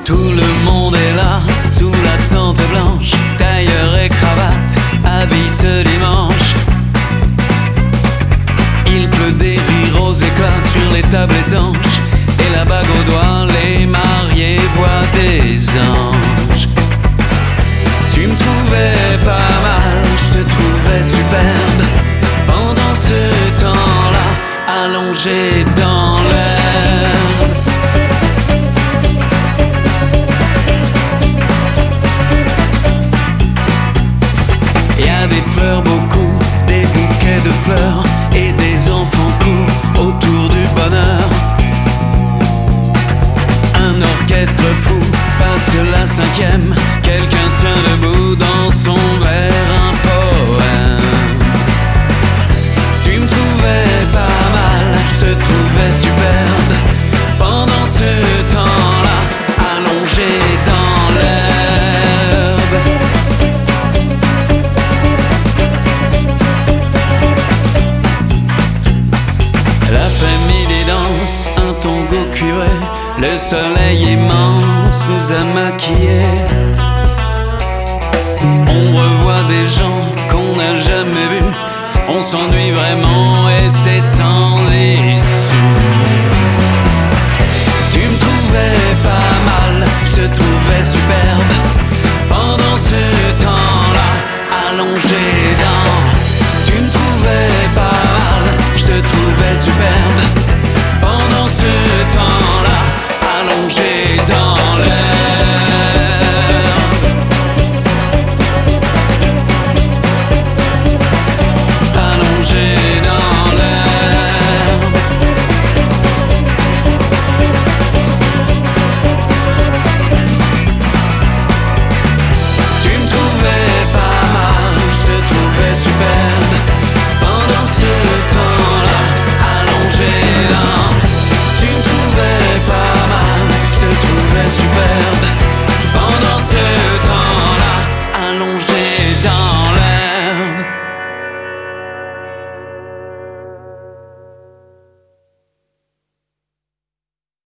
Tout le monde est là, sous la tente blanche, tailleur et cravate, habille ce dimanche. Il pleut des rires aux éclats sur les tables étanches, et la bague au doigt, les mariés voient des anges. Tu me trouvais pas mal, je te trouvais superbe, pendant ce temps-là, allongé dans l'herbe. Y'a des fleurs beaucoup, des bouquets de fleurs, et des enfants courent autour du bonheur. Un orchestre fou passe la cinquième, quelqu'un tient debout dans son verre un poème. Tu me trouvais pas mal, je te trouvais superbe, pendant ce temps-là, allongé dans l'herbe. L'après-midi danse, un tango cuiré, le soleil immense nous a maquillés. On revoit des gens qu'on n'a jamais vus, on s'ennuie vraiment et c'est sans